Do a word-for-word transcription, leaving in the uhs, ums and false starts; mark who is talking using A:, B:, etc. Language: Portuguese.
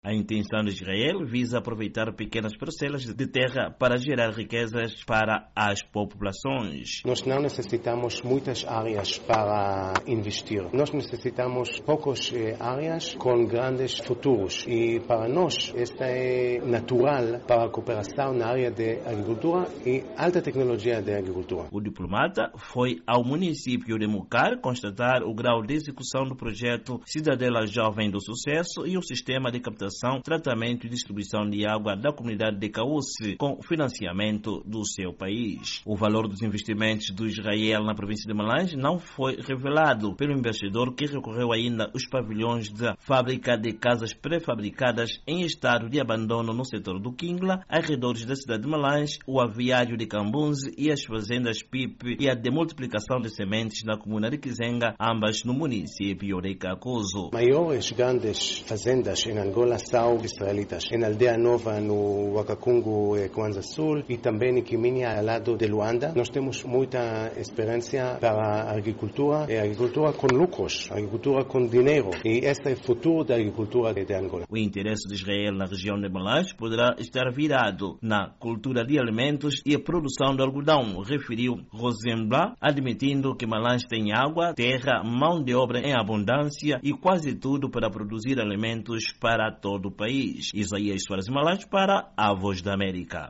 A: A intenção de Israel visa aproveitar pequenas parcelas de terra para gerar riquezas para as populações.
B: Nós não necessitamos muitas áreas para investir. Nós necessitamos poucas áreas com grandes futuros. E para nós, esta é natural para a cooperação na área de agricultura e alta tecnologia de agricultura.
A: O diplomata foi ao município de Mucar constatar o grau de execução do projeto Cidadela Jovem do Sucesso e o sistema de captação, tratamento e distribuição de água da comunidade de Cauce com financiamento do seu país. O valor dos investimentos do Israel na província de Malange não foi revelado pelo investidor, que recorreu ainda aos pavilhões da fábrica de casas pré-fabricadas em estado de abandono no setor do Quingla, arredores da cidade de Malange, o aviário de Cambunze e as fazendas P I P e a demultiplicação de sementes na comuna de Kizenga, ambas no município de Cacozo.
B: Maiores grandes fazendas em Angola são israelitas. Em Aldeia Nova, no Wakakungu, Kwanza Sul, e também em Quiminia, ao lado de Luanda. Nós temos muita experiência para a agricultura, e agricultura com lucros, agricultura com dinheiro. E esse é o futuro da agricultura de Angola.
A: O interesse de Israel na região de Malange poderá estar virado na cultura de alimentos e a produção de algodão, referiu Rosenblatt, admitindo que Malange tem água, terra, mão de obra em abundância e quase tudo para produzir alimentos para todo o país. Isaías Soares Malange para a Voz da América.